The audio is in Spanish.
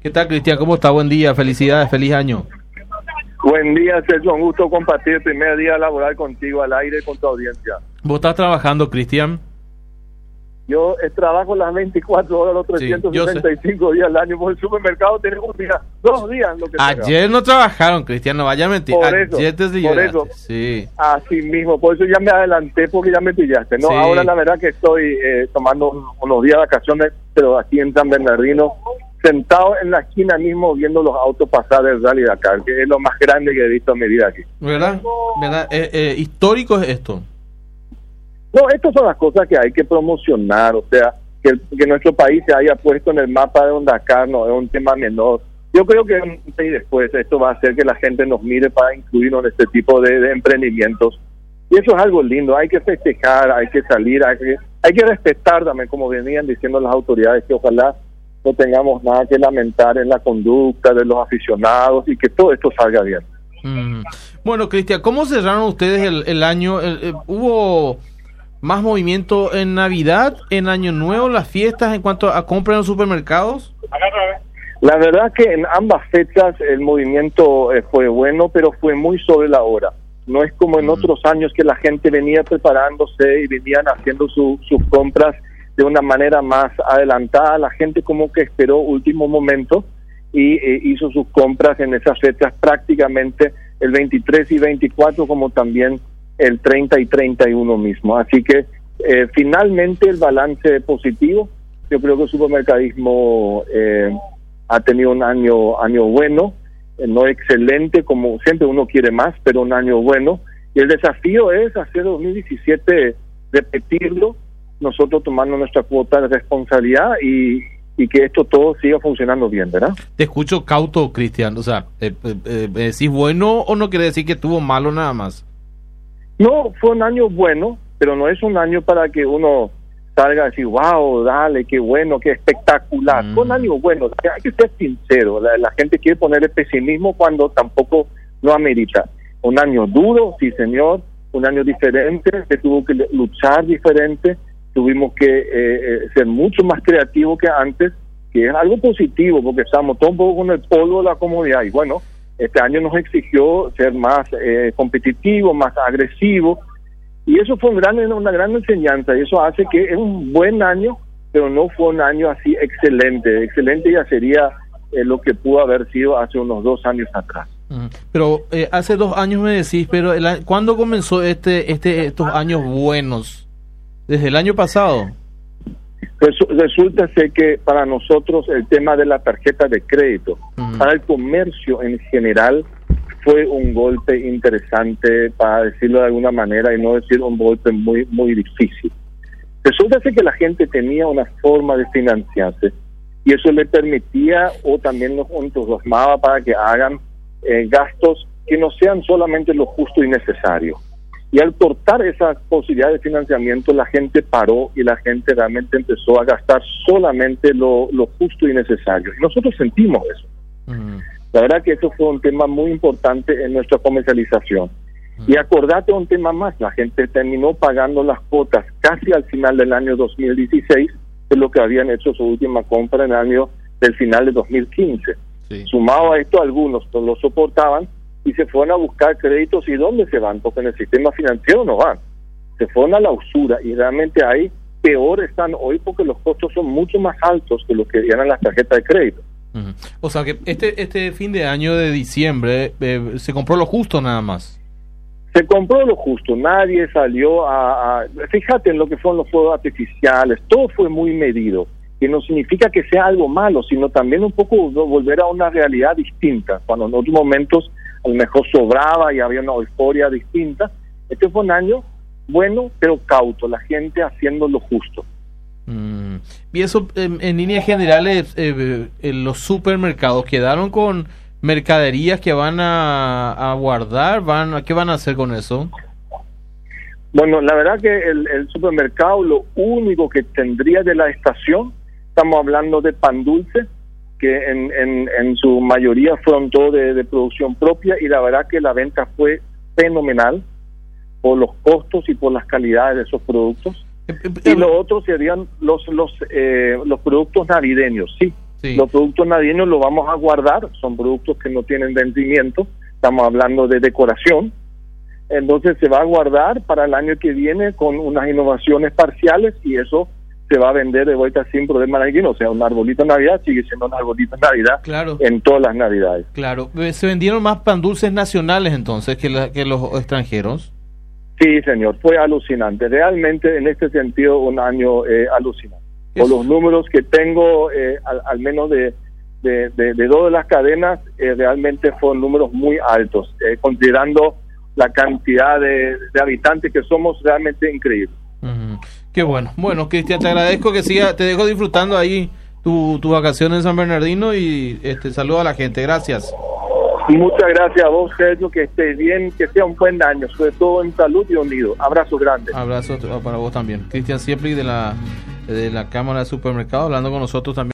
¿Qué tal, Cristian? ¿Cómo está? Buen día, felicidades, feliz año. Buen día, Sergio. Un gusto compartir el primer día laboral contigo al aire con tu audiencia. ¿Vos estás trabajando, Cristian? Yo trabajo las 24 horas, los Sí, 365 días al año. Por el supermercado tenemos un día, 2 días. Lo que Ayer no trabajaron, Cristian, no vaya a mentir. Por eso, Ayer te por eso. Sí. Así mismo, por eso ya me adelanté porque ya me pillaste, ¿no? Sí. Ahora la verdad que estoy tomando unos días de vacaciones, pero aquí en San Bernardino, sentado en la esquina mismo viendo los autos pasar del Rally Dakar, que es lo más grande que he visto en mi vida aquí. ¿Verdad? Histórico es esto. No, estas son las cosas que hay que promocionar, o sea, que nuestro país se haya puesto en el mapa de un Dakar no es un tema menor. Yo creo que antes y después esto va a hacer que la gente nos mire para incluirnos en este tipo de emprendimientos. Y eso es algo lindo, hay que festejar, hay que salir, hay que respetar también, como venían diciendo las autoridades, que ojalá no tengamos nada que lamentar en la conducta de los aficionados y que todo esto salga bien. Bueno, Cristian, ¿cómo cerraron ustedes el año? ¿Hubo más movimiento en Navidad, en Año Nuevo, las fiestas en cuanto a compra en los supermercados? La verdad que en ambas fechas el movimiento fue bueno, pero fue muy sobre la hora. No es como en otros años que la gente venía preparándose y venían haciendo sus compras de una manera más adelantada. La gente como que esperó último momento y hizo sus compras en esas fechas prácticamente el 23 y 24, como también el 30 y 31 mismo. Así que finalmente el balance positivo. Yo creo que el supermercadismo ha tenido un año bueno, no excelente, como siempre uno quiere más, pero un año bueno. Y el desafío es hacer 2017, repetirlo, nosotros tomando nuestra cuota de responsabilidad y que esto todo siga funcionando bien, ¿verdad? Te escucho cauto, Cristian. O sea, ¿decís bueno o no quiere decir que estuvo malo nada más? No, fue un año bueno, pero no es un año para que uno salga a decir, wow, dale, qué bueno, qué espectacular. Fue un año bueno, hay que ser sincero. La gente quiere ponerle pesimismo cuando tampoco no amerita. Un año duro, sí señor, un año diferente, se tuvo que luchar diferente, tuvimos que ser mucho más creativos que antes, que es algo positivo, porque estamos todo un poco con el polvo de la comodidad. Y bueno, este año nos exigió ser más competitivo, más agresivo, y eso fue una gran enseñanza, y eso hace que es un buen año, pero no fue un año así excelente. Excelente ya sería lo que pudo haber sido hace unos 2 años atrás. Pero hace 2 años me decís, pero ¿cuándo comenzó estos años buenos? ¿Desde el año pasado? Resulta ser que para nosotros el tema de la tarjeta de crédito, para el comercio en general, fue un golpe interesante, para decirlo de alguna manera, y no decir un golpe muy, muy difícil. Resulta ser que la gente tenía una forma de financiarse, y eso le permitía, o también los entusiasmaba para que hagan gastos que no sean solamente lo justo y necesario. Y al cortar esa posibilidad de financiamiento, la gente paró y la gente realmente empezó a gastar solamente lo justo y necesario. Y nosotros sentimos eso. La verdad que eso fue un tema muy importante en nuestra comercialización. Y acordate un tema más, la gente terminó pagando las cuotas casi al final del año 2016 de lo que habían hecho su última compra en el año del final de 2015. Sí. Sumado a esto, algunos no lo soportaban y se fueron a buscar créditos. ¿Y dónde se van? Porque en el sistema financiero no van. Se fueron a la usura y realmente ahí peor están hoy porque los costos son mucho más altos que los que eran las tarjetas de crédito. O sea que este fin de año de diciembre se compró lo justo nada más. Se compró lo justo, nadie salió fíjate en lo que fueron los fuegos artificiales, todo fue muy medido, que no significa que sea algo malo, sino también un poco volver a una realidad distinta, cuando en otros momentos a lo mejor sobraba y había una euforia distinta. Este fue un año bueno, pero cauto, la gente haciendo lo justo. Y eso, en líneas generales, los supermercados quedaron con mercaderías que van a guardar, ¿qué van a hacer con eso? Bueno, la verdad que el supermercado, lo único que tendría de la estación, estamos hablando de pan dulce, que en su mayoría fueron todo de producción propia, y la verdad que la venta fue fenomenal por los costos y por las calidades de esos productos. Y lo otro serían los productos navideños, sí. Sí. Los productos navideños los vamos a guardar, son productos que no tienen vencimiento, estamos hablando de decoración, entonces se va a guardar para el año que viene con unas innovaciones parciales y eso se va a vender de vuelta sin problema alguno. O sea, un arbolito de Navidad sigue siendo un arbolito de Navidad, claro, en todas las Navidades. Claro. ¿Se vendieron más pan dulces nacionales entonces que los extranjeros? Sí, señor, fue alucinante. Realmente, en este sentido, un año alucinante. Por los números que tengo, al menos de dos de las cadenas, realmente fueron números muy altos, considerando la cantidad de habitantes que somos, realmente increíble. Qué bueno. Bueno, Cristian, te agradezco que siga, te dejo disfrutando ahí tu vacación en San Bernardino y saludo a la gente. Gracias. Muchas gracias a vos, Sergio, que estés bien, que sea un buen año, sobre todo en salud y unido. Abrazo grande. Abrazo para vos también. Cristian Siepli de la Cámara de Supermercados, hablando con nosotros también.